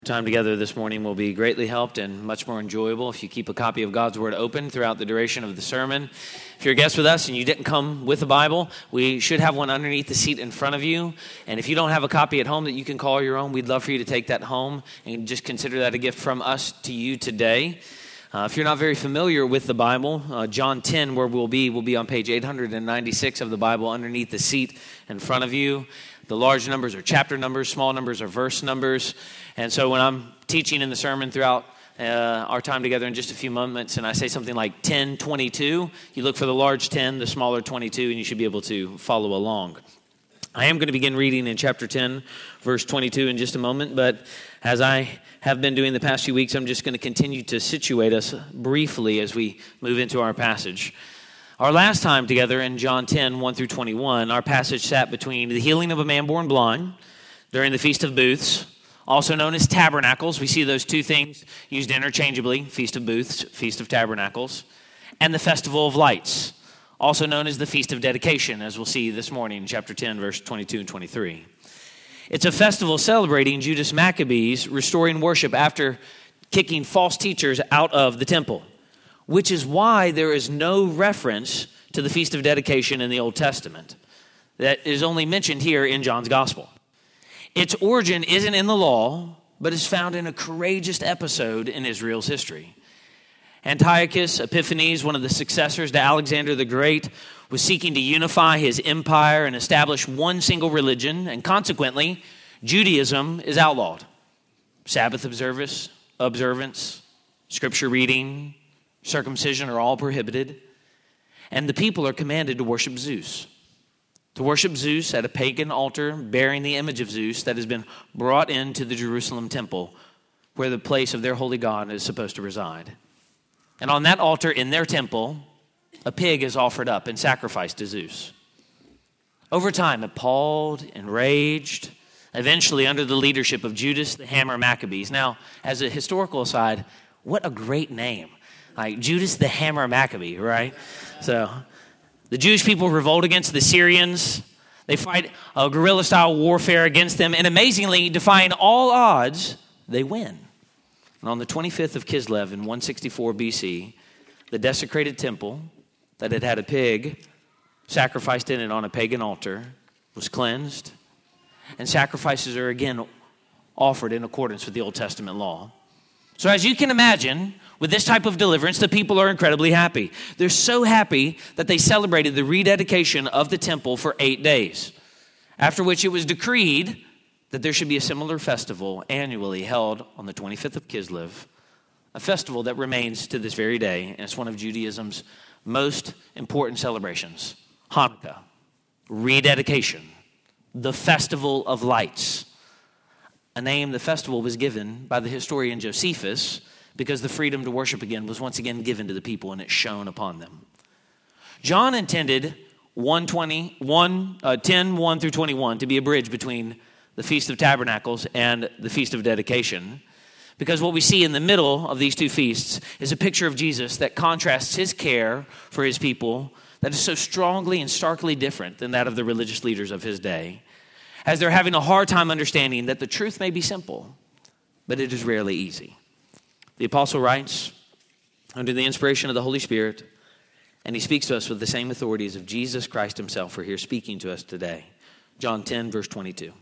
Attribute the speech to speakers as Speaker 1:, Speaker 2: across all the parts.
Speaker 1: Time together this morning will be greatly helped and much more enjoyable if you keep a copy of God's Word open throughout the duration of the sermon. If you're a guest with us and you didn't come with a Bible, we should have one underneath the seat in front of you. And if you don't have a copy at home that you can call your own, we'd love for you to take that home and just consider that a gift from us to you today. If you're not very familiar with the Bible, John 10, where we'll be on page 896 of the Bible underneath the seat in front of you. The large numbers are chapter numbers, small numbers are verse numbers. And so when I'm teaching in the sermon throughout our time together in just a few moments, and I say something like 10:22, you look for the large 10, the smaller 22, and you should be able to follow along. I am going to begin reading in chapter 10, verse 22 in just a moment, but as I have been doing the past few weeks, I'm just going to continue to situate us briefly as we move into our passage. Our last time together in John 10, 1 through 21, our passage sat between the healing of a man born blind during the Feast of Booths, also known as Tabernacles. We see those two things used interchangeably, Feast of Booths, Feast of Tabernacles, and the Festival of Lights, also known as the Feast of Dedication, as we'll see this morning in chapter 10, verse 22 and 23. It's a festival celebrating Judas Maccabees restoring worship after kicking false teachers out of the temple, which is why there is no reference to the Feast of Dedication in the Old Testament. That is only mentioned here in John's Gospel. Its origin isn't in the law, but is found in a courageous episode in Israel's history. Antiochus Epiphanes, one of the successors to Alexander the Great, was seeking to unify his empire and establish one single religion, and consequently, Judaism is outlawed. Sabbath observance, scripture reading, circumcision are all prohibited, and the people are commanded to worship Zeus. To worship Zeus at a pagan altar bearing the image of Zeus that has been brought into the Jerusalem temple, where the place of their holy god is supposed to reside. And on that altar in their temple, a pig is offered up and sacrificed to Zeus. Over time, appalled, enraged, eventually under the leadership of Judas the Hammer Maccabees. Now, as a historical aside, what a great name. Like Judas the Hammer Maccabee, right? So the Jewish people revolt against the Syrians. They fight a guerrilla-style warfare against them, and amazingly, defying all odds, they win. And on the 25th of Kislev in 164 BC, the desecrated temple that had had a pig sacrificed in it on a pagan altar was cleansed, and sacrifices are again offered in accordance with the Old Testament law. So as you can imagine, with this type of deliverance, the people are incredibly happy. They're so happy that they celebrated the rededication of the temple for 8 days, after which it was decreed that there should be a similar festival annually held on the 25th of Kislev, a festival that remains to this very day, and it's one of Judaism's most important celebrations. Hanukkah, rededication, the Festival of Lights. A name the festival was given by the historian Josephus because the freedom to worship again was once again given to the people and it shone upon them. John intended 10, 1 through 21 to be a bridge between the Feast of Tabernacles and the Feast of Dedication, because what we see in the middle of these two feasts is a picture of Jesus that contrasts his care for his people that is so strongly and starkly different than that of the religious leaders of his day, as they're having a hard time understanding that the truth may be simple, but it is rarely easy. The apostle writes under the inspiration of the Holy Spirit, and he speaks to us with the same authorities of Jesus Christ himself, for here speaking to us today. John 10, verse 22.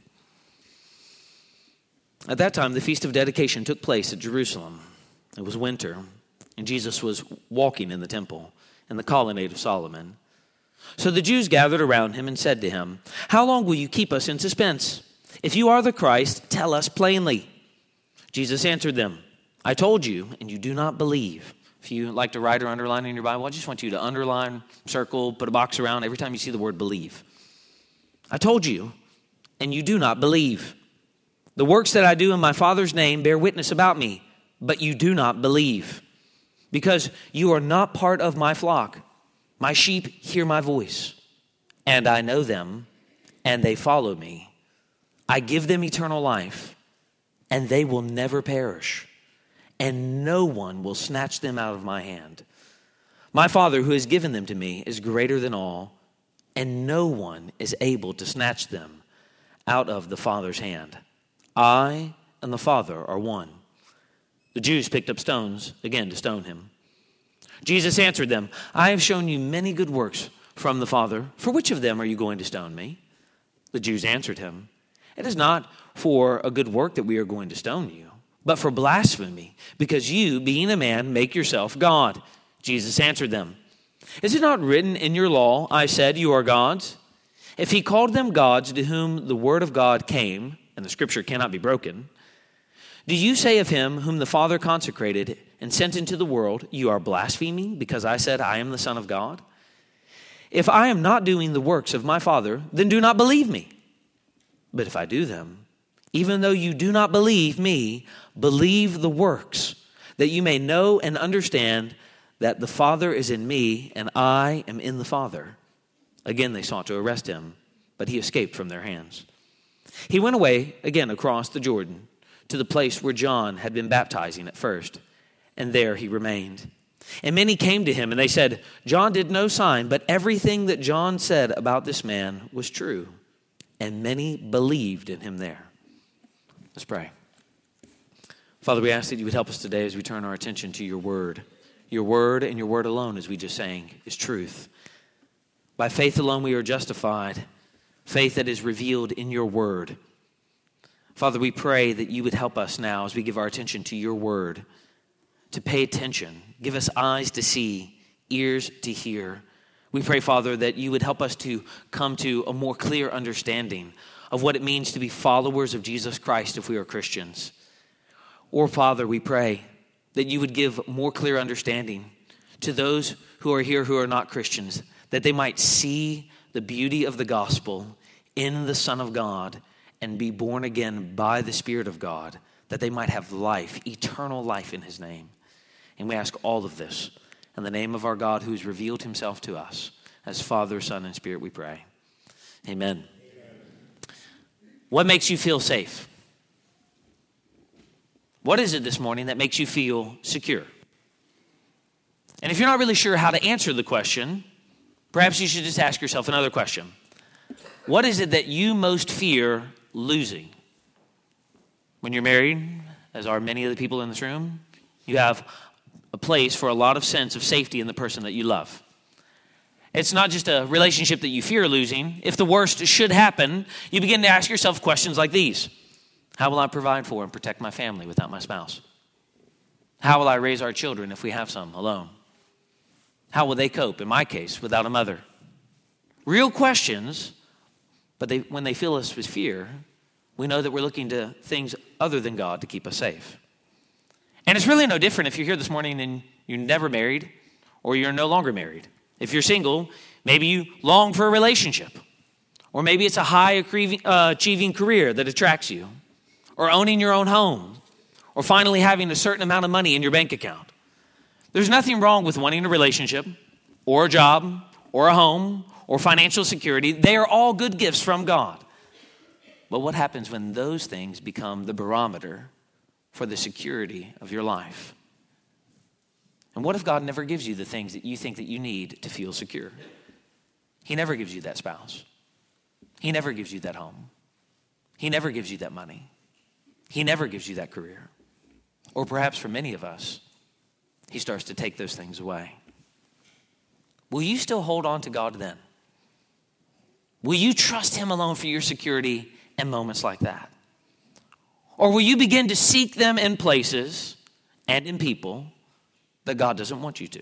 Speaker 1: At that time, the Feast of Dedication took place at Jerusalem. It was winter, and Jesus was walking in the temple in the colonnade of Solomon. So the Jews gathered around him and said to him, "How long will you keep us in suspense? If you are the Christ, tell us plainly." Jesus answered them, "I told you, and you do not believe." If you like to write or underline in your Bible, I just want you to underline, circle, put a box around every time you see the word believe. I told you, and you do not believe. The works that I do in my Father's name bear witness about me, but you do not believe, because you are not part of my flock. My sheep hear my voice, and I know them, and they follow me. I give them eternal life, and they will never perish, and no one will snatch them out of my hand. My Father who has given them to me is greater than all, and no one is able to snatch them out of the Father's hand. I and the Father are one." The Jews picked up stones again to stone him. Jesus answered them, "I have shown you many good works from the Father. For which of them are you going to stone me?" The Jews answered him, "It is not for a good work that we are going to stone you, but for blasphemy, because you, being a man, make yourself God." Jesus answered them, "Is it not written in your law, 'I said you are gods'? If he called them gods to whom the word of God came, and the scripture cannot be broken, do you say of him whom the Father consecrated and sent into the world, 'You are blaspheming because I said I am the Son of God'? If I am not doing the works of my Father, then do not believe me. But if I do them, even though you do not believe me, believe the works, that you may know and understand that the Father is in me and I am in the Father." Again they sought to arrest him, but he escaped from their hands. He went away again across the Jordan to the place where John had been baptizing at first, and there he remained. And many came to him, and they said, "John did no sign, but everything that John said about this man was true." And many believed in him there. Let's pray. Father, we ask that you would help us today as we turn our attention to your word. Your word and your word alone, as we just sang, is truth. By faith alone we are justified, faith that is revealed in your word. Father, we pray that you would help us now as we give our attention to your word, to pay attention. Give us eyes to see, ears to hear. We pray, Father, that you would help us to come to a more clear understanding of what it means to be followers of Jesus Christ if we are Christians. Or, Father, we pray that you would give more clear understanding to those who are here who are not Christians, that they might see the beauty of the gospel in the Son of God and be born again by the Spirit of God, that they might have life, eternal life in his name. And we ask all of this in the name of our God who has revealed himself to us. As Father, Son, and Spirit we pray. Amen. What makes you feel safe? What is it this morning that makes you feel secure? And if you're not really sure how to answer the question, perhaps you should just ask yourself another question. What is it that you most fear losing? When you're married, as are many of the people in this room, you have a place for a lot of sense of safety in the person that you love. It's not just a relationship that you fear losing. If the worst should happen, you begin to ask yourself questions like these. How will I provide for and protect my family without my spouse? How will I raise our children if we have some alone? How will they cope, in my case, without a mother? Real questions, but when they fill us with fear, we know that we're looking to things other than God to keep us safe. And it's really no different if you're here this morning and you're never married or you're no longer married. If you're single, maybe you long for a relationship. Or maybe it's a high achieving career that attracts you. Or owning your own home. Or finally having a certain amount of money in your bank account. There's nothing wrong with wanting a relationship or a job or a home or financial security. They are all good gifts from God. But what happens when those things become the barometer for the security of your life? And what if God never gives you the things that you think that you need to feel secure? He never gives you that spouse. He never gives you that home. He never gives you that money. He never gives you that career. Or perhaps for many of us, he starts to take those things away. Will you still hold on to God then? Will you trust him alone for your security in moments like that? Or will you begin to seek them in places and in people that God doesn't want you to?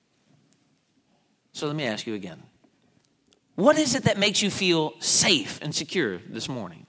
Speaker 1: So let me ask you again. What is it that makes you feel safe and secure this morning?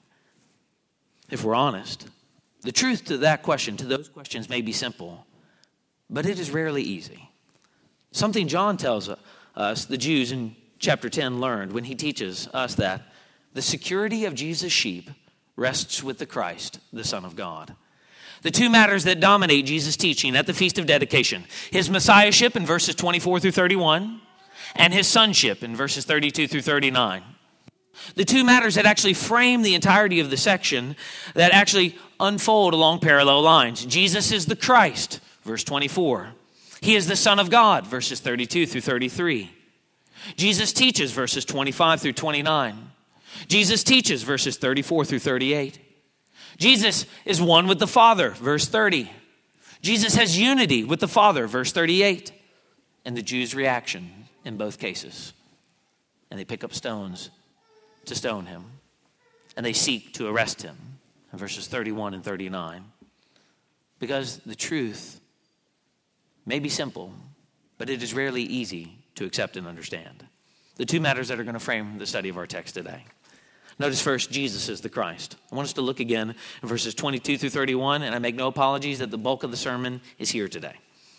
Speaker 1: If we're honest, the truth to that question, to those questions may be simple, but it is rarely easy. Something John tells us, the Jews in chapter 10 learned when he teaches us that the security of Jesus' sheep rests with the Christ, the Son of God. The two matters that dominate Jesus' teaching at the Feast of Dedication, his messiahship in verses 24 through 31, and his sonship in verses 32 through 39. The two matters that actually frame the entirety of the section that actually unfold along parallel lines. Jesus is the Christ, verse 24. He is the Son of God, verses 32 through 33. Jesus teaches, verses 25 through 29. Jesus teaches, verses 34 through 38. Jesus is one with the Father, verse 30. Jesus has unity with the Father, verse 38. And the Jews' reaction in both cases. And they pick up stones to stone him. And they seek to arrest him, in verses 31 and 39. Because the truth may be simple, but it is rarely easy to accept and understand. The two matters that are going to frame the study of our text today. Notice first, Jesus is the Christ. I want us to look again in verses 22 through 31, and I make no apologies that the bulk of the sermon is here today.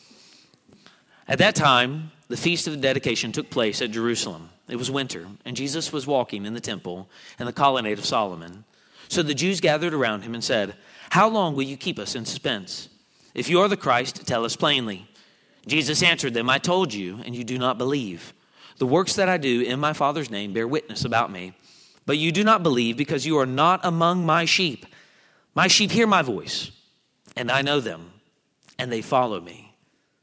Speaker 1: At that time, the feast of the dedication took place at Jerusalem. It was winter, and Jesus was walking in the temple in the colonnade of Solomon. So the Jews gathered around him and said, "How long will you keep us in suspense? If you are the Christ, tell us plainly." Jesus answered them, "I told you, and you do not believe. The works that I do in my Father's name bear witness about me. But you do not believe because you are not among my sheep. My sheep hear my voice, and I know them, and they follow me.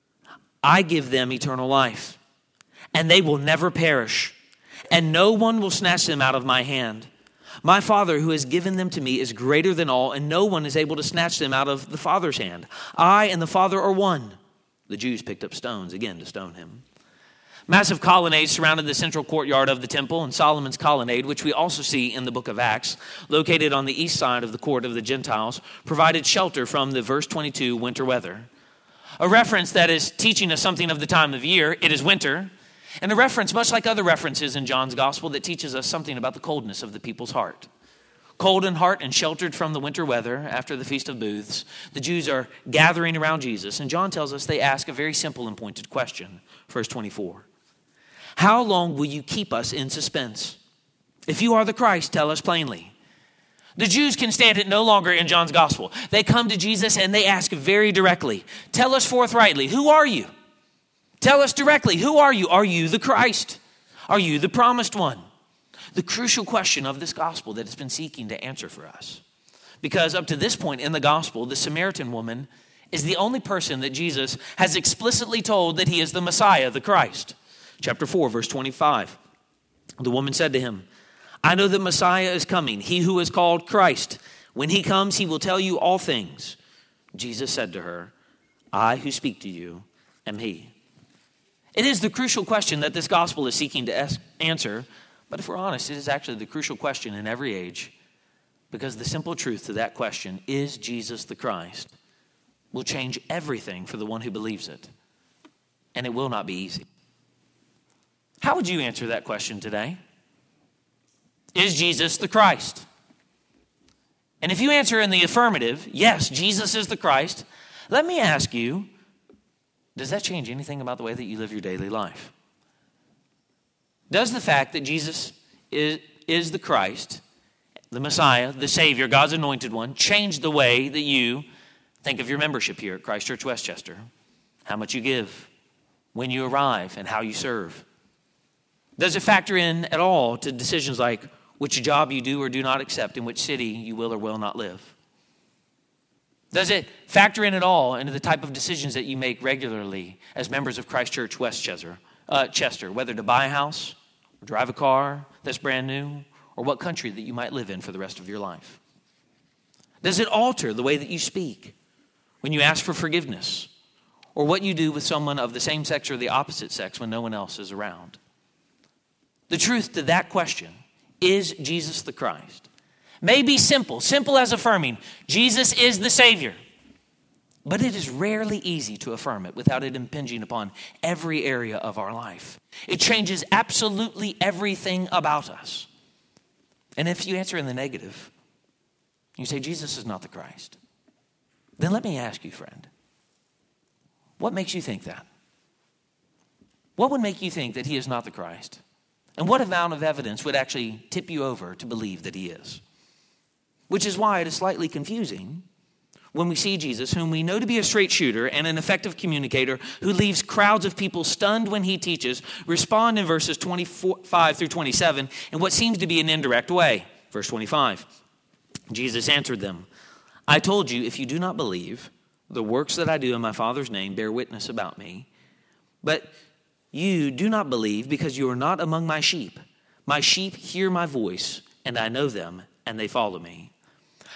Speaker 1: I give them eternal life, and they will never perish, and no one will snatch them out of my hand. My Father who has given them to me is greater than all, and no one is able to snatch them out of the Father's hand. I and the Father are one." The Jews picked up stones again to stone him. Massive colonnades surrounded the central courtyard of the temple, and Solomon's colonnade, which we also see in the book of Acts, located on the east side of the court of the Gentiles, provided shelter from the verse 22 winter weather. A reference that is teaching us something of the time of year. It is winter. And a reference, much like other references in John's gospel, that teaches us something about the coldness of the people's heart. Cold in heart and sheltered from the winter weather after the Feast of Booths, the Jews are gathering around Jesus. And John tells us they ask a very simple and pointed question. Verse 24. "How long will you keep us in suspense? If you are the Christ, tell us plainly." The Jews can stand it no longer in John's gospel. They come to Jesus and they ask very directly, "Tell us forthrightly, who are you? Tell us directly, who are you? Are you the Christ? Are you the promised one?" The crucial question of this gospel that it's been seeking to answer for us. Because up to this point in the gospel, the Samaritan woman is the only person that Jesus has explicitly told that he is the Messiah, the Christ. Chapter 4, verse 25. The woman said to him, "I know that Messiah is coming, he who is called Christ. When he comes, he will tell you all things." Jesus said to her, "I who speak to you am he." It is the crucial question that this gospel is seeking to answer, but if we're honest, it is actually the crucial question in every age, because the simple truth to that question, is Jesus the Christ, will change everything for the one who believes it, and it will not be easy. How would you answer that question today? Is Jesus the Christ? And if you answer in the affirmative, yes, Jesus is the Christ, let me ask you, does that change anything about the way that you live your daily life? Does the fact that Jesus is the Christ, the Messiah, the Savior, God's anointed one, change the way that you think of your membership here at Christ Church Westchester? How much you give, when you arrive, and how you serve? Does it factor in at all to decisions like which job you do or do not accept, in which city you will or will not live? Does it factor in at all into the type of decisions that you make regularly as members of Christ Church Westchester, whether to buy a house, or drive a car that's brand new, or what country that you might live in for the rest of your life? Does it alter the way that you speak when you ask for forgiveness, or what you do with someone of the same sex or the opposite sex when no one else is around? The truth to that question, is Jesus the Christ, may be simple as affirming Jesus is the Savior. But it is rarely easy to affirm it without it impinging upon every area of our life. It changes absolutely everything about us. And if you answer in the negative, you say Jesus is not the Christ, then let me ask you, friend, what makes you think that? What would make you think that he is not the Christ? And what amount of evidence would actually tip you over to believe that he is? Which is why it is slightly confusing when we see Jesus, whom we know to be a straight shooter and an effective communicator who leaves crowds of people stunned when he teaches, respond in verses 25 through 27 in what seems to be an indirect way. Verse 25, Jesus answered them, "I told you, if you do not believe, the works that I do in my Father's name bear witness about me. But you do not believe because you are not among my sheep. My sheep hear my voice, and I know them, and they follow me.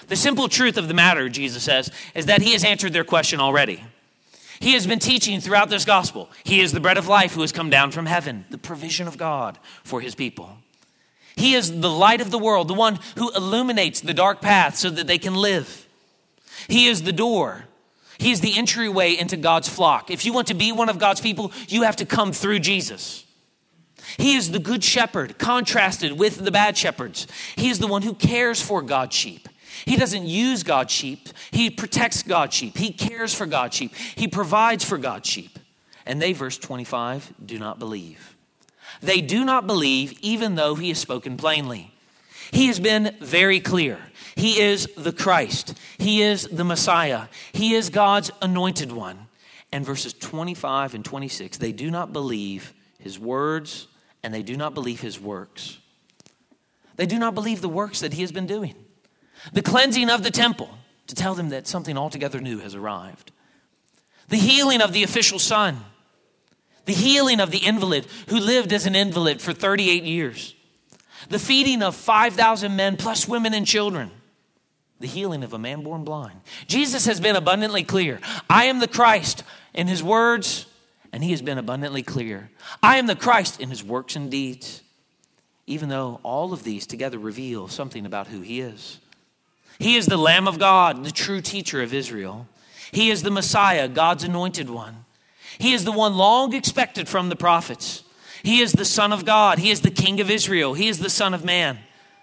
Speaker 1: The simple truth of the matter, Jesus says, is that he has answered their question already. He has been teaching throughout this gospel. He is the bread of life who has come down from heaven, the provision of God for his people. He is the light of the world, the one who illuminates the dark path so that they can live. He is the door. He is the entryway into God's flock. If you want to be one of God's people, you have to come through Jesus. He is the good shepherd, contrasted with the bad shepherds. He is the one who cares for God's sheep. He doesn't use God's sheep. He protects God's sheep. He cares for God's sheep. He provides for God's sheep. And they, verse 25, do not believe. They do not believe even though he has spoken plainly. He has been very clear. He is the Christ. He is the Messiah. He is God's anointed one. And verses 25 and 26, they do not believe his words and they do not believe his works. They do not believe the works that he has been doing. The cleansing of the temple to tell them that something altogether new has arrived. The healing of the official son. The healing of the invalid who lived as an invalid for 38 years. The feeding of 5,000 men plus women and children. The healing of a man born blind. Jesus has been abundantly clear. I am the Christ in his words, and he has been abundantly clear. I am the Christ in his works and deeds, even though all of these together reveal something about who he is. He is the Lamb of God, the true teacher of Israel. He is the Messiah, God's anointed one. He is the one long expected from the prophets. He is the Son of God. He is the King of Israel. He is the Son of Man.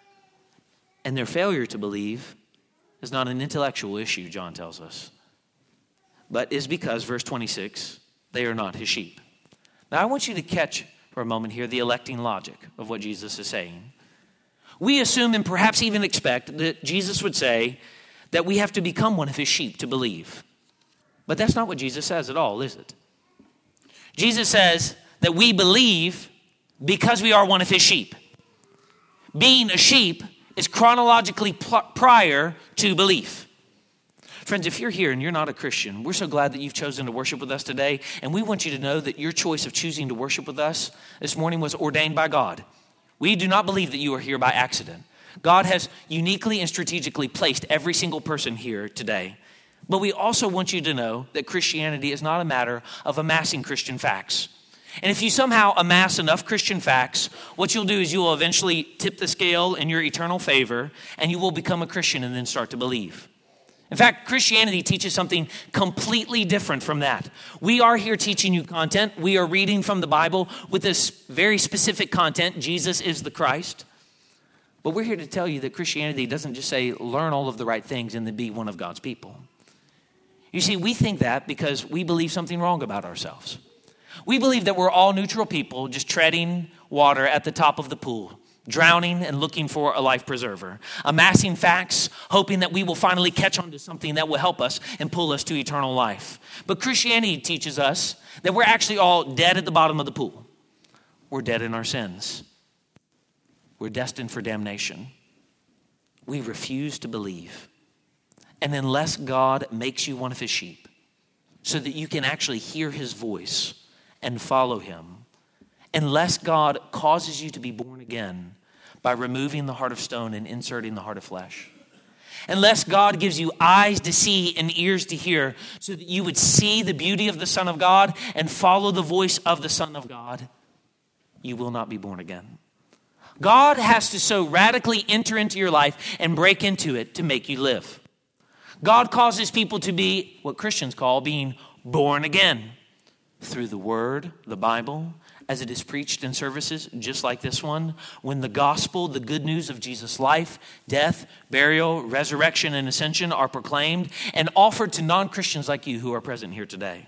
Speaker 1: And their failure to believe is not an intellectual issue, John tells us, but is because, verse 26, they are not his sheep. Now I want you to catch for a moment here the electing logic of what Jesus is saying. We assume and perhaps even expect that Jesus would say that we have to become one of his sheep to believe. But that's not what Jesus says at all, is it? Jesus says that we believe because we are one of his sheep. Being a sheep is chronologically prior to belief. Friends, if you're here and you're not a Christian, we're so glad that you've chosen to worship with us today. And we want you to know that your choice of choosing to worship with us this morning was ordained by God. We do not believe that you are here by accident. God has uniquely and strategically placed every single person here today. But we also want you to know that Christianity is not a matter of amassing Christian facts. And if you somehow amass enough Christian facts, what you'll do is you will eventually tip the scale in your eternal favor, and you will become a Christian and then start to believe. In fact, Christianity teaches something completely different from that. We are here teaching you content. We are reading from the Bible with this very specific content. Jesus is the Christ. But we're here to tell you that Christianity doesn't just say, learn all of the right things and then be one of God's people. You see, we think that because we believe something wrong about ourselves. We believe that we're all neutral people just treading water at the top of the pool, drowning and looking for a life preserver, amassing facts, hoping that we will finally catch on to something that will help us and pull us to eternal life. But Christianity teaches us that we're actually all dead at the bottom of the pool. We're dead in our sins. We're destined for damnation. We refuse to believe. And unless God makes you one of his sheep so that you can actually hear his voice and follow him, unless God causes you to be born again by removing the heart of stone and inserting the heart of flesh, unless God gives you eyes to see and ears to hear so that you would see the beauty of the Son of God and follow the voice of the Son of God, you will not be born again. God has to so radically enter into your life and break into it to make you live. God causes people to be what Christians call being born again through the Word, the Bible, as it is preached in services just like this one, when the gospel, the good news of Jesus' life, death, burial, resurrection, and ascension are proclaimed and offered to non-Christians like you who are present here today.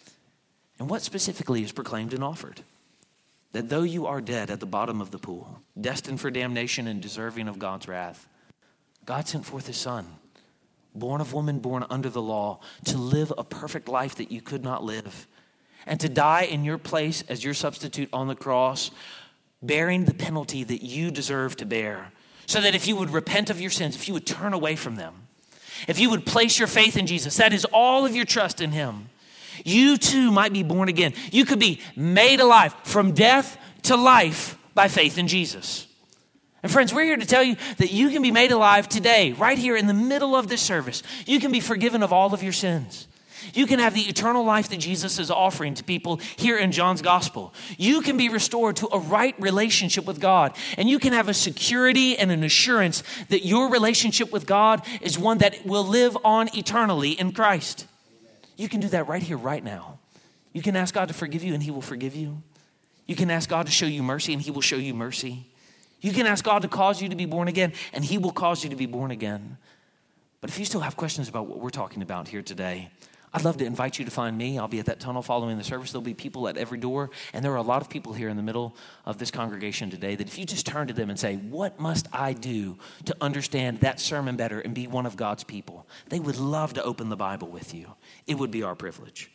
Speaker 1: And what specifically is proclaimed and offered? That though you are dead at the bottom of the pool, destined for damnation and deserving of God's wrath, God sent forth his Son, born of woman, born under the law, to live a perfect life that you could not live, and to die in your place as your substitute on the cross, bearing the penalty that you deserve to bear, so that if you would repent of your sins, if you would turn away from them, if you would place your faith in Jesus, that is all of your trust in him, you too might be born again. You could be made alive from death to life by faith in Jesus. And friends, we're here to tell you that you can be made alive today, right here in the middle of this service. You can be forgiven of all of your sins. You can have the eternal life that Jesus is offering to people here in John's gospel. You can be restored to a right relationship with God. And you can have a security and an assurance that your relationship with God is one that will live on eternally in Christ. You can do that right here, right now. You can ask God to forgive you and he will forgive you. You can ask God to show you mercy and he will show you mercy. You can ask God to cause you to be born again and he will cause you to be born again. But if you still have questions about what we're talking about here today, I'd love to invite you to find me. I'll be at that tunnel following the service. There'll be people at every door. And there are a lot of people here in the middle of this congregation today that if you just turn to them and say, what must I do to understand that sermon better and be one of God's people? They would love to open the Bible with you. It would be our privilege.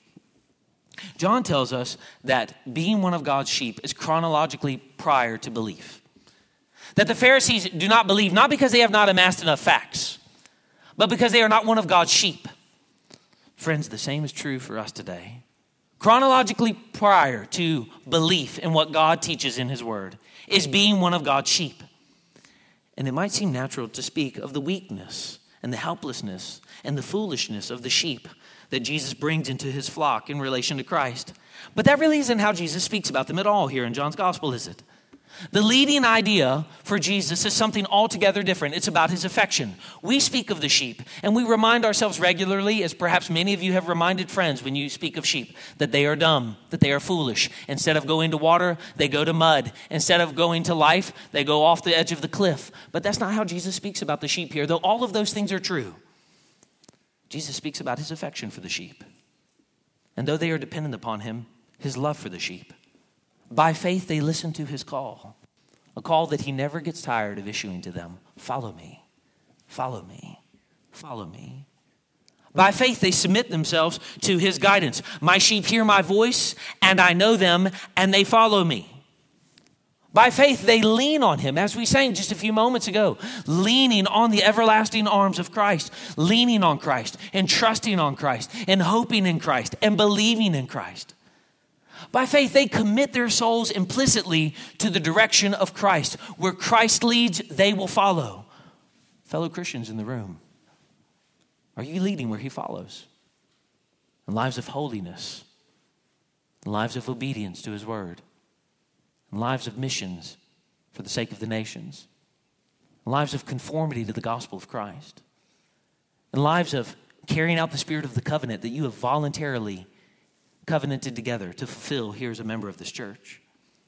Speaker 1: John tells us that being one of God's sheep is chronologically prior to belief. That the Pharisees do not believe, not because they have not amassed enough facts, but because they are not one of God's sheep. Friends, the same is true for us today. Chronologically prior to belief in what God teaches in his word is being one of God's sheep. And it might seem natural to speak of the weakness and the helplessness and the foolishness of the sheep that Jesus brings into his flock in relation to Christ. But that really isn't how Jesus speaks about them at all here in John's gospel, is it? The leading idea for Jesus is something altogether different. It's about his affection. We speak of the sheep, and we remind ourselves regularly, as perhaps many of you have reminded friends when you speak of sheep, that they are dumb, that they are foolish. Instead of going to water, they go to mud. Instead of going to life, they go off the edge of the cliff. But that's not how Jesus speaks about the sheep here, though all of those things are true. Jesus speaks about his affection for the sheep. And though they are dependent upon him, his love for the sheep. By faith, they listen to his call, a call that he never gets tired of issuing to them. Follow me, follow me, follow me. By faith, they submit themselves to his guidance. My sheep hear my voice, and I know them, and they follow me. By faith, they lean on him, as we sang just a few moments ago, leaning on the everlasting arms of Christ, leaning on Christ, and trusting on Christ, and hoping in Christ, and believing in Christ. By faith, they commit their souls implicitly to the direction of Christ. Where Christ leads, they will follow. Fellow Christians in the room, are you leading where he follows? In lives of holiness, in lives of obedience to his word, in lives of missions for the sake of the nations, in lives of conformity to the gospel of Christ, in lives of carrying out the spirit of the covenant that you have voluntarily covenanted together to fulfill here as a member of this church.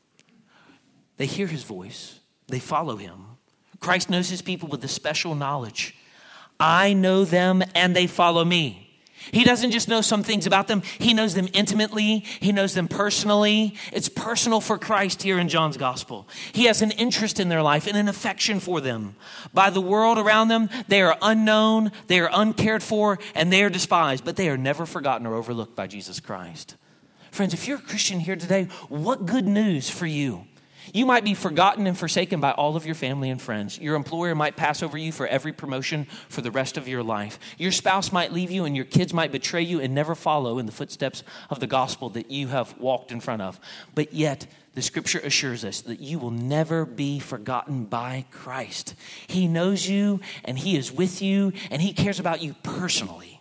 Speaker 1: They hear his voice. They follow him. Christ knows his people with a special knowledge. I know them and they follow me. He doesn't just know some things about them. He knows them intimately. He knows them personally. It's personal for Christ here in John's gospel. He has an interest in their life and an affection for them. By the world around them, they are unknown, they are uncared for, and they are despised, but they are never forgotten or overlooked by Jesus Christ. Friends, if you're a Christian here today, what good news for you. You might be forgotten and forsaken by all of your family and friends. Your employer might pass over you for every promotion for the rest of your life. Your spouse might leave you and your kids might betray you and never follow in the footsteps of the gospel that you have walked in front of. But yet, the scripture assures us that you will never be forgotten by Christ. He knows you and he is with you and he cares about you personally.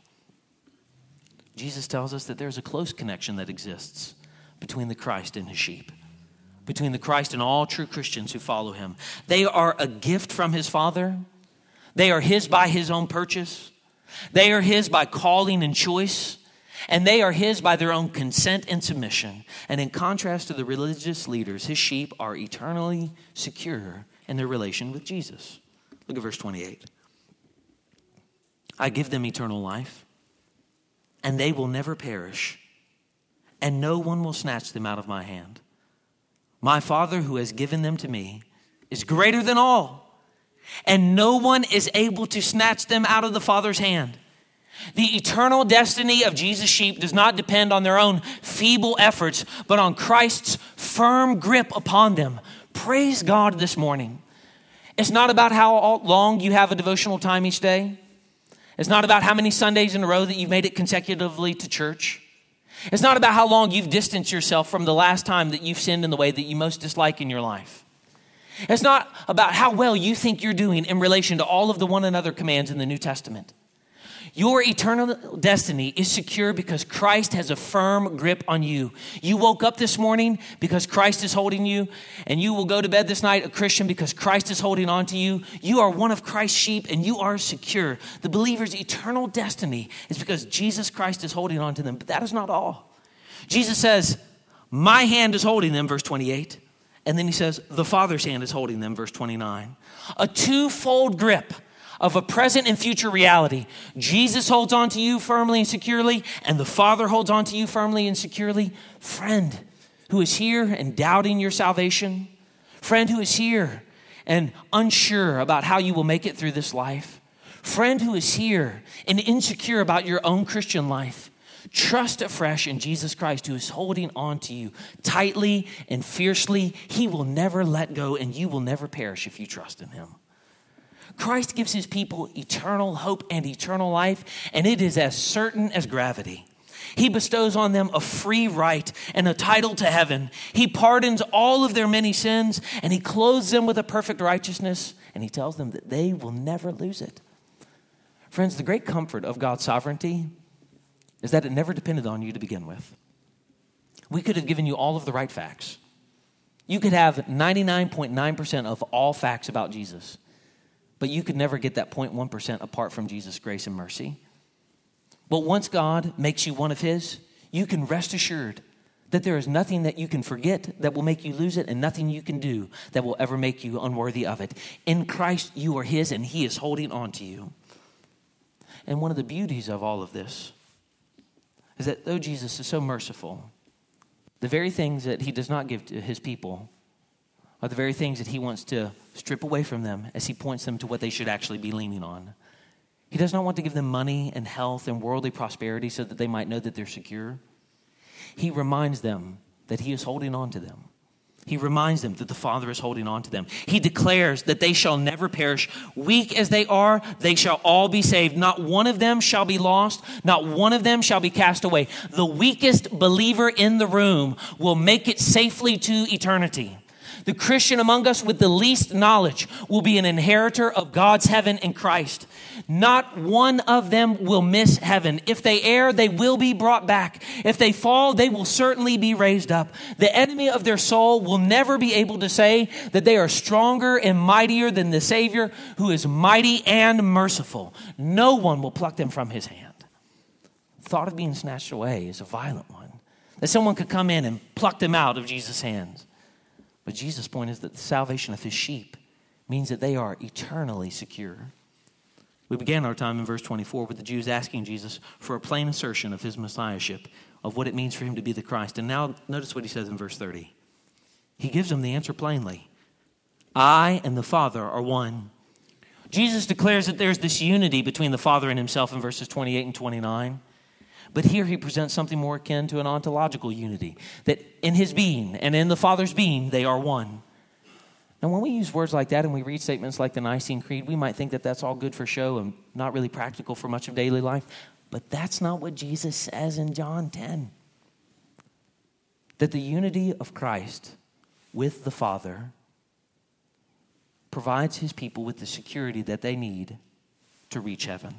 Speaker 1: Jesus tells us that there's a close connection that exists between the Christ and his sheep. Between the Christ and all true Christians who follow him. They are a gift from his Father. They are his by his own purchase. They are his by calling and choice. And they are his by their own consent and submission. And in contrast to the religious leaders, his sheep are eternally secure in their relation with Jesus. Look at verse 28. I give them eternal life, and they will never perish, and no one will snatch them out of my hand. My Father who has given them to me is greater than all, and no one is able to snatch them out of the Father's hand. The eternal destiny of Jesus' sheep does not depend on their own feeble efforts, but on Christ's firm grip upon them. Praise God this morning. It's not about how long you have a devotional time each day. It's not about how many Sundays in a row that you've made it consecutively to church. It's not about how long you've distanced yourself from the last time that you've sinned in the way that you most dislike in your life. It's not about how well you think you're doing in relation to all of the one another commands in the New Testament. Your eternal destiny is secure because Christ has a firm grip on you. You woke up this morning because Christ is holding you, and you will go to bed this night a Christian because Christ is holding on to you. You are one of Christ's sheep, and you are secure. The believer's eternal destiny is because Jesus Christ is holding on to them. But that is not all. Jesus says, my hand is holding them, verse 28. And then he says, the Father's hand is holding them, verse 29. A twofold grip of a present and future reality. Jesus holds on to you firmly and securely, and the Father holds on to you firmly and securely. Friend who is here and doubting your salvation, friend who is here and unsure about how you will make it through this life, friend who is here and insecure about your own Christian life, trust afresh in Jesus Christ, who is holding on to you tightly and fiercely. He will never let go, and you will never perish if you trust in him. Christ gives his people eternal hope and eternal life, and it is as certain as gravity. He bestows on them a free right and a title to heaven. He pardons all of their many sins, and he clothes them with a perfect righteousness, and he tells them that they will never lose it. Friends, the great comfort of God's sovereignty is that it never depended on you to begin with. We could have given you all of the right facts. You could have 99.9% of all facts about Jesus. But you could never get that 0.1% apart from Jesus' grace and mercy. But once God makes you one of his, you can rest assured that there is nothing that you can forget that will make you lose it, and nothing you can do that will ever make you unworthy of it. In Christ, you are his, and he is holding on to you. And one of the beauties of all of this is that though Jesus is so merciful, the very things that he does not give to his people are the very things that he wants to strip away from them as he points them to what they should actually be leaning on. He does not want to give them money and health and worldly prosperity so that they might know that they're secure. He reminds them that he is holding on to them. He reminds them that the Father is holding on to them. He declares that they shall never perish. Weak as they are, they shall all be saved. Not one of them shall be lost. Not one of them shall be cast away. The weakest believer in the room will make it safely to eternity. The Christian among us with the least knowledge will be an inheritor of God's heaven in Christ. Not one of them will miss heaven. If they err, they will be brought back. If they fall, they will certainly be raised up. The enemy of their soul will never be able to say that they are stronger and mightier than the Savior, who is mighty and merciful. No one will pluck them from his hand. The thought of being snatched away is a violent one. That someone could come in and pluck them out of Jesus' hands. But Jesus' point is that the salvation of his sheep means that they are eternally secure. We began our time in verse 24 with the Jews asking Jesus for a plain assertion of his messiahship, of what it means for him to be the Christ. And now notice what he says in verse 30. He gives them the answer plainly. I and the Father are one. Jesus declares that there's this unity between the Father and himself in verses 28 and 29. But here he presents something more akin to an ontological unity, that in his being and in the Father's being, they are one. Now, when we use words like that and we read statements like the Nicene Creed, we might think that that's all good for show and not really practical for much of daily life. But that's not what Jesus says in John 10. That the unity of Christ with the Father provides his people with the security that they need to reach heaven.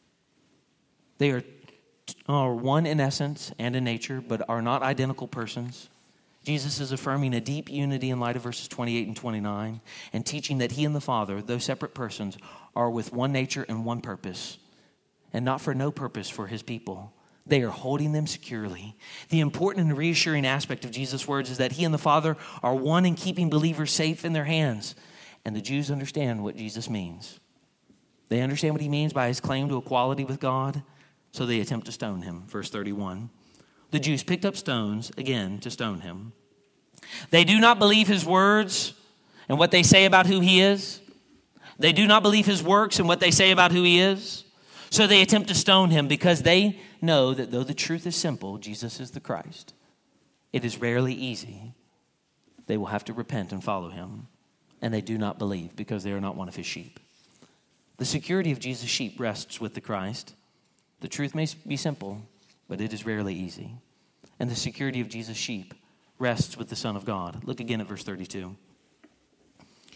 Speaker 1: They are one in essence and in nature, but are not identical persons. Jesus is affirming a deep unity in light of verses 28 and 29 and teaching that he and the Father, though separate persons, are with one nature and one purpose, and not for no purpose for his people. They are holding them securely. The important and reassuring aspect of Jesus' words is that he and the Father are one in keeping believers safe in their hands. And the Jews understand what Jesus means. They understand what he means by his claim to equality with God. So they attempt to stone him. Verse 31. The Jews picked up stones, again, to stone him. They do not believe his words and what they say about who he is. They do not believe his works and what they say about who he is. So they attempt to stone him because they know that though the truth is simple, Jesus is the Christ, it is rarely easy. They will have to repent and follow him. And they do not believe because they are not one of his sheep. The security of Jesus' sheep rests with the Christ. The truth may be simple, but it is rarely easy. And the security of Jesus' sheep rests with the Son of God. Look again at verse 32.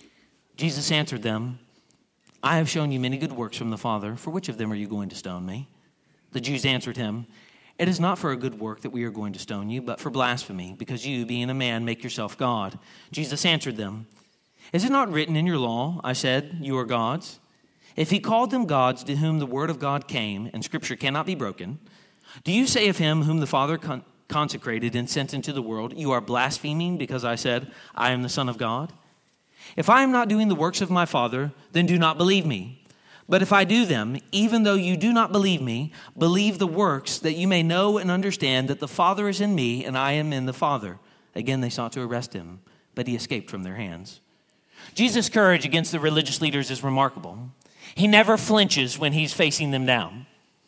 Speaker 2: Jesus answered them, I have shown you many good works from the Father. For which of them are you going to stone me? The Jews answered him, it is not for a good work that we are going to stone you, but for blasphemy, because you, being a man, make yourself God. Jesus answered them, is it not written in your law, I said, you are gods? If he called them gods to whom the word of God came, and Scripture cannot be broken, do you say of him whom the Father consecrated and sent into the world, you are blaspheming because I said, I am the Son of God? If I am not doing the works of my Father, then do not believe me. But if I do them, even though you do not believe me, believe the works, that you may know and understand that the Father is in me and I am in the Father. Again, they sought to arrest him, but he escaped from their hands. Jesus' courage against the religious leaders is remarkable. He never flinches when he's facing them down.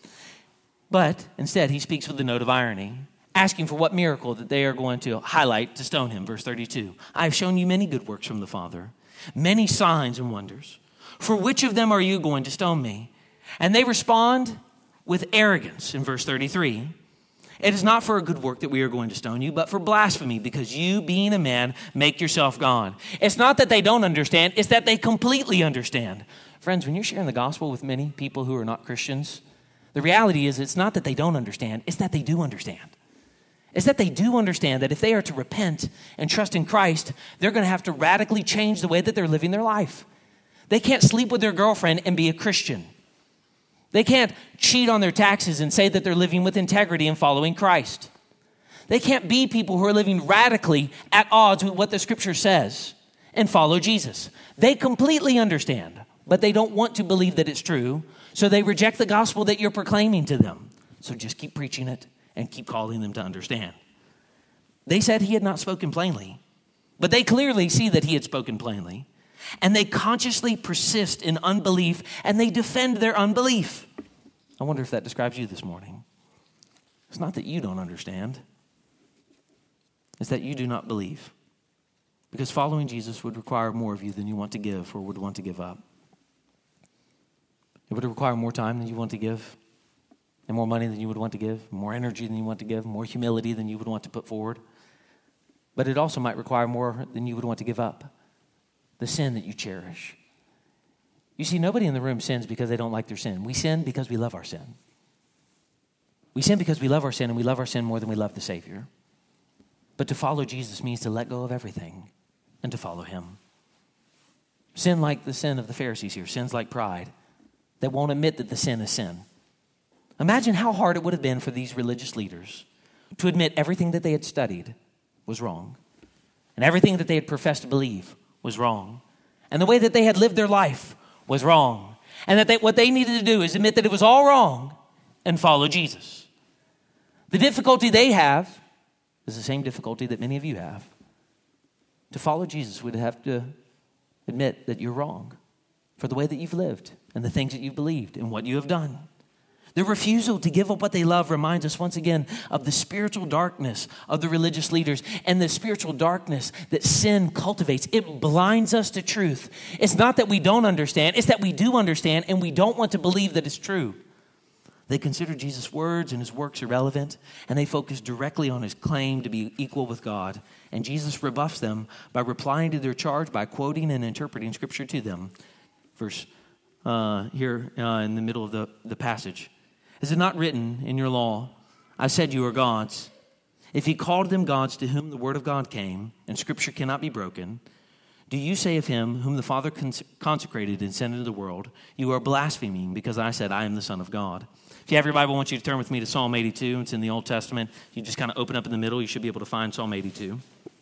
Speaker 2: But instead, he speaks with a note of irony, asking for what miracle that they are going to highlight to stone him. Verse 32, I have shown you many good works from the Father, many signs and wonders. For which of them are you going to stone me? And they respond with arrogance in verse 33. It is not for a good work that we are going to stone you, but for blasphemy, because you, being a man, make yourself God. It's not that they don't understand, it's that they completely understand. Friends, when you're sharing the gospel with many people who are not Christians, the reality is it's not that they don't understand, it's that they do understand. It's that they do understand that if they are to repent and trust in Christ, they're going to have to radically change the way that they're living their life. They can't sleep with their girlfriend and be a Christian. They can't cheat on their taxes and say that they're living with integrity and following Christ. They can't be people who are living radically at odds with what the Scripture says and follow Jesus. They completely understand, but they don't want to believe that it's true, so they reject the gospel that you're proclaiming to them. So just keep preaching it and keep calling them to understand. They said he had not spoken plainly, but they clearly see that he had spoken plainly. And they consciously persist in unbelief, and they defend their unbelief. I wonder if that describes you this morning. It's not that you don't understand. It's that you do not believe. Because following Jesus would require more of you than you want to give or would want to give up. It would require more time than you want to give, and more money than you would want to give, more energy than you want to give, more humility than you would want to put forward. But it also might require more than you would want to give up. The sin that you cherish. You see, nobody in the room sins because they don't like their sin. We sin because we love our sin. We sin because we love our sin, and we love our sin more than we love the Savior. But to follow Jesus means to let go of everything and to follow him. Sin like the sin of the Pharisees here, sins like pride, that won't admit that the sin is sin. Imagine how hard it would have been for these religious leaders to admit everything that they had studied was wrong, and everything that they had professed to believe was wrong, and the way that they had lived their life was wrong, and that what they needed to do is admit that it was all wrong and follow Jesus. The difficulty they have is the same difficulty that many of you have. To follow Jesus would have to admit that you're wrong for the way that you've lived and the things that you've believed and what you have done. The refusal to give up what they love reminds us once again of the spiritual darkness of the religious leaders and the spiritual darkness that sin cultivates. It blinds us to truth. It's not that we don't understand, it's that we do understand and we don't want to believe that it's true. They consider Jesus' words and his works irrelevant, and they focus directly on his claim to be equal with God. And Jesus rebuffs them by replying to their charge by quoting and interpreting Scripture to them. Verse here in the middle of the passage. Is it not written in your law, I said you are gods? If he called them gods to whom the word of God came, and Scripture cannot be broken, do you say of him whom the Father consecrated and sent into the world, you are blaspheming because I said I am the Son of God? If you have your Bible, I want you to turn with me to Psalm 82. It's in the Old Testament. You just kind of open up in the middle. You should be able to find Psalm 82.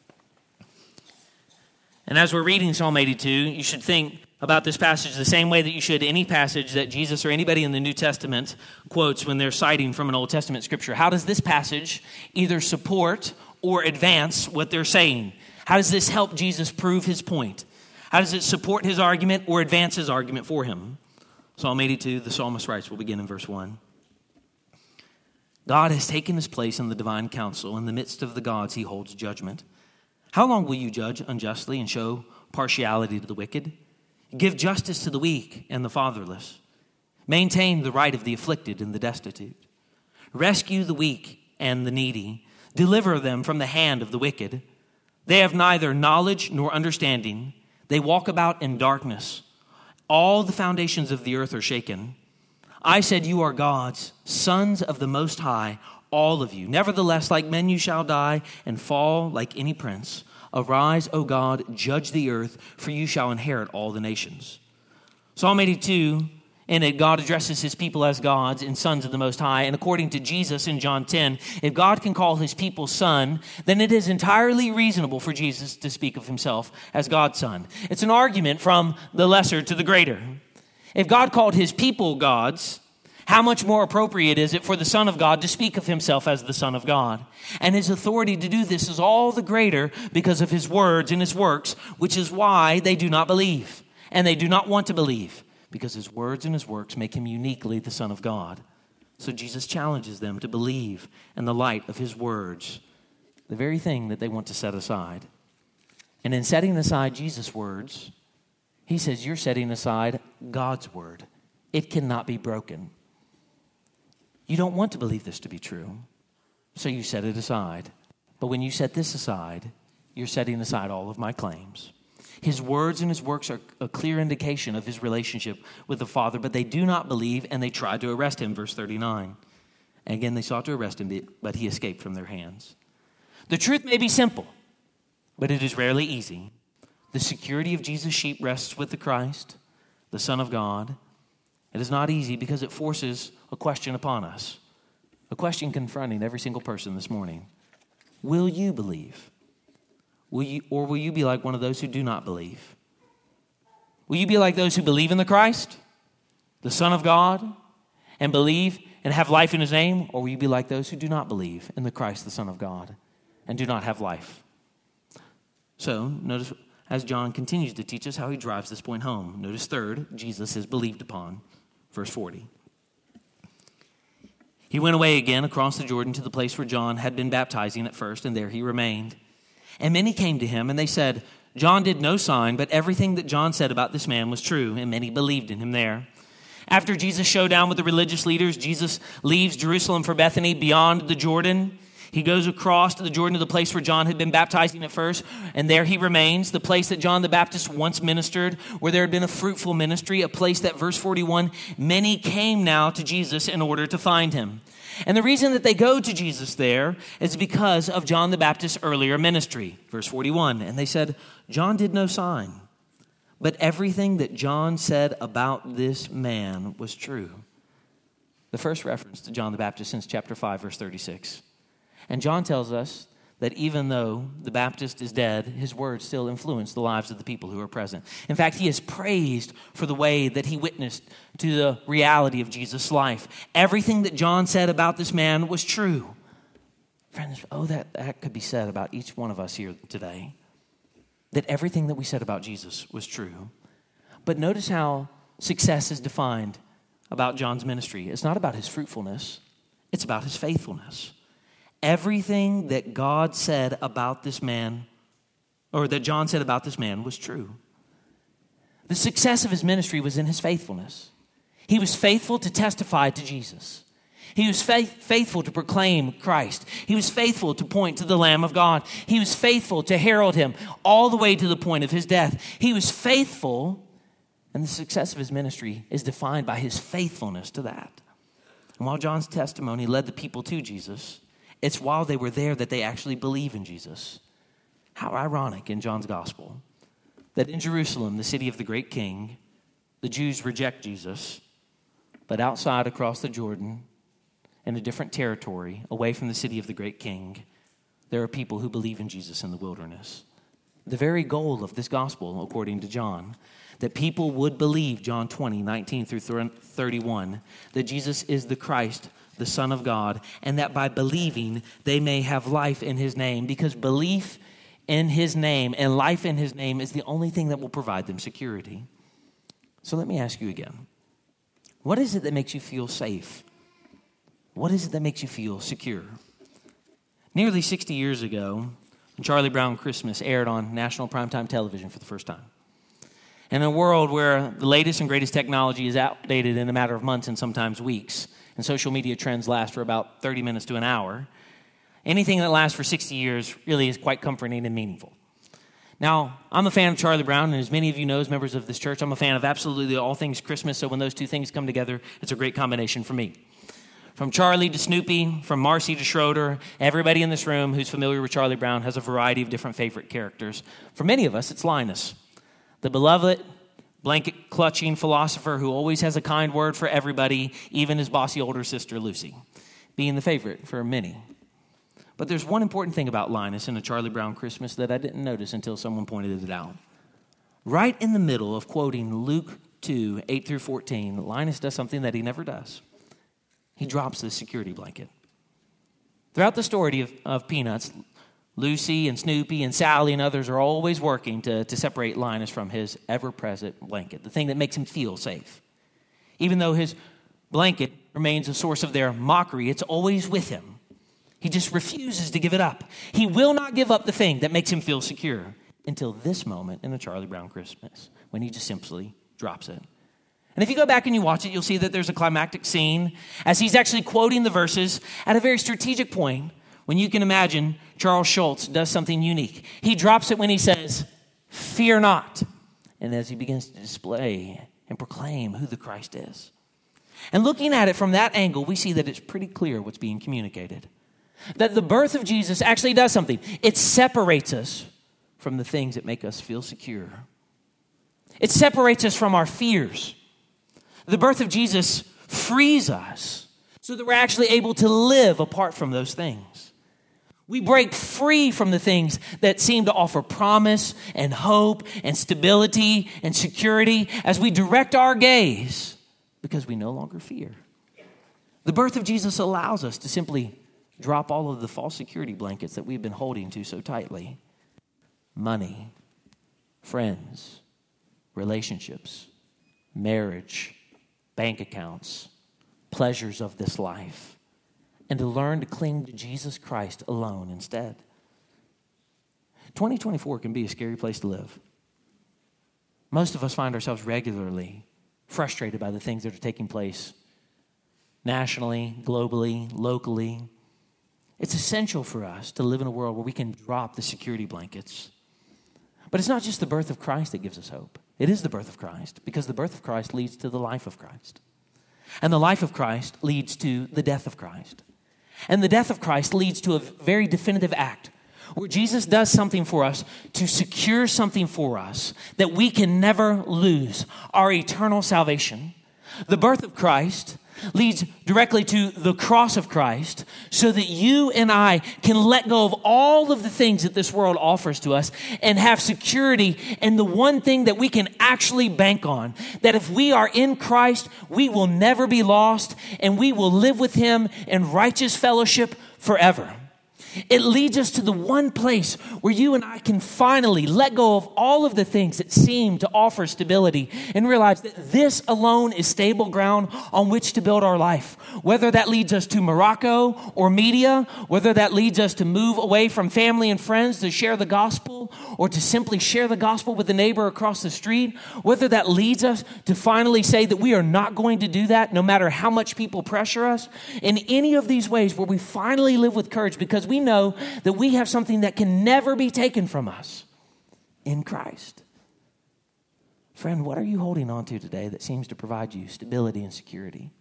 Speaker 2: And as we're reading Psalm 82, you should think about this passage the same way that you should any passage that Jesus or anybody in the New Testament quotes when they're citing from an Old Testament scripture. How does this passage either support or advance what they're saying? How does this help Jesus prove his point? How does it support his argument or advance his argument for him? Psalm 82, the psalmist writes, we'll begin in verse 1. God has taken his place in the divine council. In the midst of the gods, he holds judgment. How long will you judge unjustly and show partiality to the wicked? Give justice to the weak and the fatherless. Maintain the right of the afflicted and the destitute. Rescue the weak and the needy. Deliver them from the hand of the wicked. They have neither knowledge nor understanding. They walk about in darkness. All the foundations of the earth are shaken. I said, you are gods, sons of the Most High, all of you. Nevertheless, like men you shall die and fall like any prince. Arise, O God, judge the earth, for you shall inherit all the nations. Psalm 82, in it, God addresses his people as gods and sons of the Most High. And according to Jesus in John 10, if God can call his people son, then it is entirely reasonable for Jesus to speak of himself as God's son. It's an argument from the lesser to the greater. If God called his people gods, how much more appropriate is it for the Son of God to speak of himself as the Son of God? And his authority to do this is all the greater because of his words and his works, which is why they do not believe. And they do not want to believe, because his words and his works make him uniquely the Son of God. So Jesus challenges them to believe in the light of his words, the very thing that they want to set aside. And in setting aside Jesus' words, he says, you're setting aside God's word. It cannot be broken. You don't want to believe this to be true, so you set it aside. But when you set this aside, you're setting aside all of my claims. His words and his works are a clear indication of his relationship with the Father, but they do not believe, and they tried to arrest him, verse 39. And again, they sought to arrest him, but he escaped from their hands. The truth may be simple, but it is rarely easy. The security of Jesus' sheep rests with the Christ, the Son of God. It is not easy because it forces a question upon us, a question confronting every single person this morning. Will you believe? Will you be like one of those who do not believe? Will you be like those who believe in the Christ, the Son of God, and believe and have life in his name? Or will you be like those who do not believe in the Christ, the Son of God, and do not have life? So, notice as John continues to teach us how he drives this point home. Notice third, Jesus is believed upon. Verse 40. He went away again across the Jordan to the place where John had been baptizing at first, and there he remained. And many came to him, and they said, John did no sign, but everything that John said about this man was true, and many believed in him there. After Jesus' showdown with the religious leaders, Jesus leaves Jerusalem for Bethany beyond the Jordan. He goes across to the Jordan to the place where John had been baptizing at first, and there he remains, the place that John the Baptist once ministered, where there had been a fruitful ministry, a place that, verse 41, many came now to Jesus in order to find him. And the reason that they go to Jesus there is because of John the Baptist's earlier ministry. Verse 41, and they said, John did no sign, but everything that John said about this man was true. The first reference to John the Baptist since chapter 5, verse 36. And John tells us that even though the Baptist is dead, his words still influence the lives of the people who are present. In fact, he is praised for the way that he witnessed to the reality of Jesus' life. Everything that John said about this man was true. Friends, that could be said about each one of us here today. That everything that we said about Jesus was true. But notice how success is defined about John's ministry. It's not about his fruitfulness. It's about his faithfulness. Everything that God said about this man, or that John said about this man, was true. The success of his ministry was in his faithfulness. He was faithful to testify to Jesus. He was faithful to proclaim Christ. He was faithful to point to the Lamb of God. He was faithful to herald him all the way to the point of his death. He was faithful, and the success of his ministry is defined by his faithfulness to that. And while John's testimony led the people to Jesus, it's while they were there that they actually believe in Jesus. How ironic in John's gospel that in Jerusalem, the city of the great king, the Jews reject Jesus, but outside across the Jordan, in a different territory, away from the city of the great king, there are people who believe in Jesus in the wilderness. The very goal of this gospel, according to John, that people would believe, John 20, 19 through 31, that Jesus is the Christ, the Son of God, and that by believing, they may have life in his name, because belief in his name and life in his name is the only thing that will provide them security. So let me ask you again, what is it that makes you feel safe? What is it that makes you feel secure? Nearly 60 years ago, Charlie Brown Christmas aired on national primetime television for the first time. In a world where the latest and greatest technology is outdated in a matter of months and sometimes weeks, and social media trends last for about 30 minutes to an hour, anything that lasts for 60 years really is quite comforting and meaningful. Now, I'm a fan of Charlie Brown, and as many of you know, as members of this church, I'm a fan of absolutely all things Christmas, so when those two things come together, it's a great combination for me. From Charlie to Snoopy, from Marcy to Schroeder, everybody in this room who's familiar with Charlie Brown has a variety of different favorite characters. For many of us, it's Linus, the beloved, blanket-clutching philosopher who always has a kind word for everybody, even his bossy older sister, Lucy, being the favorite for many. But there's one important thing about Linus in A Charlie Brown Christmas that I didn't notice until someone pointed it out. Right in the middle of quoting Luke 2, 8 through 14, Linus does something that he never does. He drops the security blanket. Throughout the story of Peanuts, Lucy and Snoopy and Sally and others are always working to separate Linus from his ever-present blanket, the thing that makes him feel safe. Even though his blanket remains a source of their mockery, it's always with him. He just refuses to give it up. He will not give up the thing that makes him feel secure until this moment in A Charlie Brown Christmas, when he just simply drops it. And if you go back and you watch it, you'll see that there's a climactic scene as he's actually quoting the verses at a very strategic point when you can imagine Charles Schulz does something unique. He drops it when he says, "Fear not," and as he begins to display and proclaim who the Christ is. And looking at it from that angle, we see that it's pretty clear what's being communicated. That the birth of Jesus actually does something. It separates us from the things that make us feel secure. It separates us from our fears. The birth of Jesus frees us so that we're actually able to live apart from those things. We break free from the things that seem to offer promise and hope and stability and security as we direct our gaze because we no longer fear. The birth of Jesus allows us to simply drop all of the false security blankets that we've been holding to so tightly. Money, friends, relationships, marriage, bank accounts, pleasures of this life, and to learn to cling to Jesus Christ alone instead. 2024 can be a scary place to live. Most of us find ourselves regularly frustrated by the things that are taking place nationally, globally, locally. It's essential for us to live in a world where we can drop the security blankets. But it's not just the birth of Christ that gives us hope. It is the birth of Christ, because the birth of Christ leads to the life of Christ. And the life of Christ leads to the death of Christ. And the death of Christ leads to a very definitive act where Jesus does something for us to secure something for us that we can never lose, our eternal salvation. The birth of Christ leads directly to the cross of Christ so that you and I can let go of all of the things that this world offers to us and have security in the one thing that we can actually bank on. That if we are in Christ, we will never be lost and we will live with Him in righteous fellowship forever. It leads us to the one place where you and I can finally let go of all of the things that seem to offer stability and realize that this alone is stable ground on which to build our life. Whether that leads us to Morocco or media, whether that leads us to move away from family and friends to share the gospel or to simply share the gospel with a neighbor across the street, whether that leads us to finally say that we are not going to do that no matter how much people pressure us, in any of these ways where we finally live with courage because we know that we have something that can never be taken from us in Christ. Friend, what are you holding on to today that seems to provide you stability and security?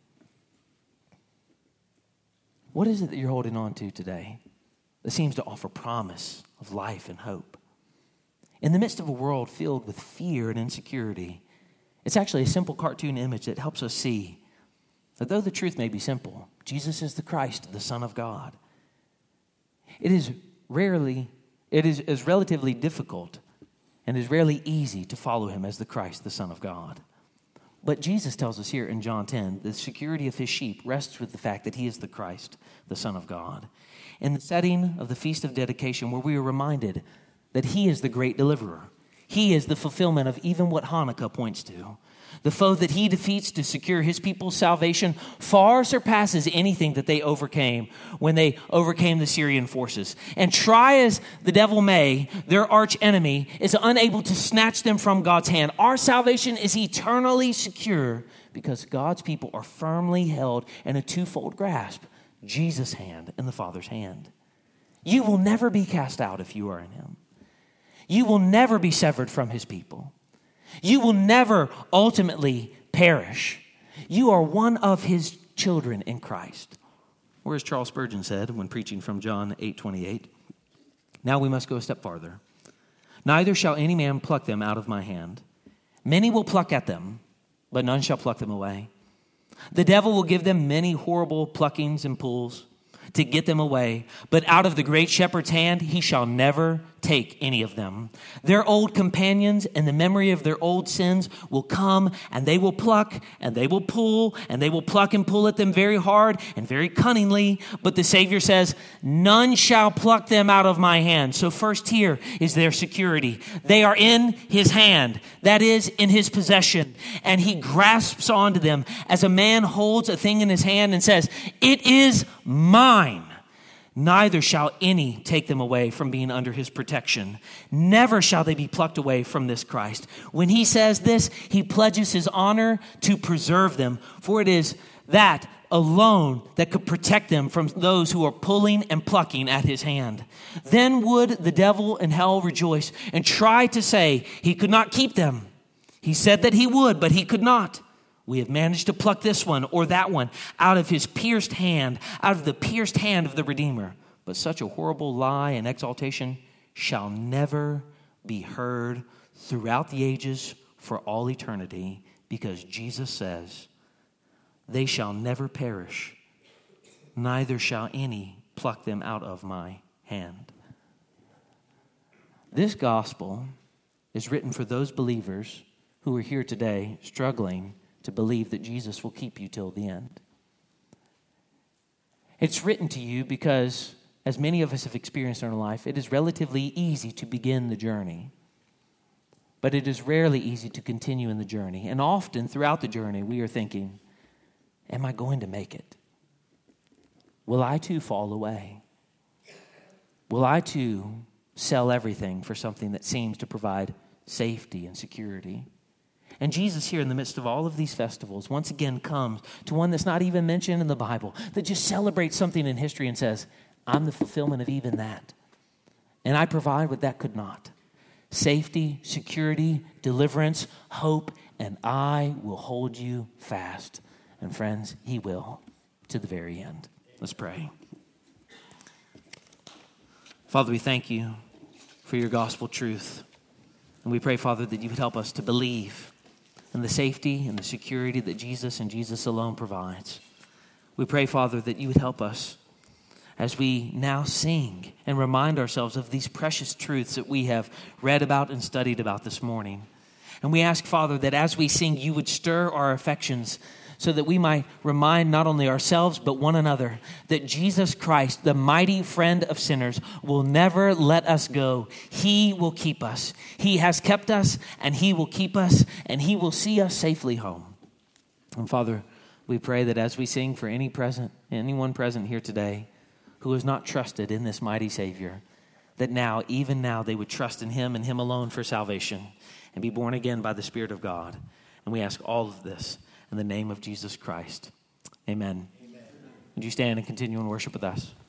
Speaker 2: What is it that you're holding on to today that seems to offer promise of life and hope? In the midst of a world filled with fear and insecurity, it's actually a simple cartoon image that helps us see that though the truth may be simple, Jesus is the Christ, the Son of God. It is relatively difficult and is rarely easy to follow Him as the Christ, the Son of God. But Jesus tells us here in John 10, the security of His sheep rests with the fact that He is the Christ, the Son of God. In the setting of the Feast of Dedication, where we are reminded that He is the great deliverer. He is the fulfillment of even what Hanukkah points to. The foe that He defeats to secure His people's salvation far surpasses anything that they overcame when they overcame the Syrian forces. And try as the devil may, their arch enemy is unable to snatch them from God's hand. Our salvation is eternally secure because God's people are firmly held in a twofold grasp, Jesus' hand and the Father's hand. You will never be cast out if you are in Him. You will never be severed from his people. You will never ultimately perish. You are one of his children in Christ. Or as Charles Spurgeon said when preaching from John 8:28, now we must go a step farther. Neither shall any man pluck them out of my hand. Many will pluck at them, but none shall pluck them away. The devil will give them many horrible pluckings and pulls to get them away, but out of the great shepherd's hand he shall never take any of them. Their old companions and the memory of their old sins will come, and they will pluck, and they will pull, and they will pluck and pull at them very hard and very cunningly. But the Savior says, none shall pluck them out of my hand. So first here is their security. They are in his hand, that is, in his possession. And he grasps onto them as a man holds a thing in his hand and says, it is mine. Neither shall any take them away from being under his protection. Never shall they be plucked away from this Christ. When he says this, he pledges his honor to preserve them, for it is that alone that could protect them from those who are pulling and plucking at his hand. Then would the devil and hell rejoice and try to say he could not keep them. He said that he would, but he could not. We have managed to pluck this one or that one out of his pierced hand, out of the pierced hand of the Redeemer. But such a horrible lie and exaltation shall never be heard throughout the ages for all eternity, because Jesus says, they shall never perish, neither shall any pluck them out of my hand. This gospel is written for those believers who are here today struggling to believe that Jesus will keep you till the end. It's written to you because, as many of us have experienced in our life, it is relatively easy to begin the journey, but it is rarely easy to continue in the journey. And often throughout the journey, we are thinking, am I going to make it? Will I too fall away? Will I too sell everything for something that seems to provide safety and security? And Jesus here in the midst of all of these festivals once again comes to one that's not even mentioned in the Bible, that just celebrates something in history and says, I'm the fulfillment of even that. And I provide what that could not. Safety, security, deliverance, hope, and I will hold you fast. And friends, he will to the very end. Let's pray. Father, we thank you for your gospel truth. And we pray, Father, that you would help us to believe in the safety and the security that Jesus and Jesus alone provides. We pray, Father, that you would help us as we now sing and remind ourselves of these precious truths that we have read about and studied about this morning. And we ask, Father, that as we sing, you would stir our affections so that we might remind not only ourselves but one another that Jesus Christ, the mighty friend of sinners, will never let us go. He will keep us. He has kept us, and he will keep us, and he will see us safely home. And Father, we pray that as we sing for anyone present here today who has not trusted in this mighty Savior, that now, even now, they would trust in him and him alone for salvation and be born again by the Spirit of God. And we ask all of this in the name of Jesus Christ. Amen. Would you stand and continue in worship with us?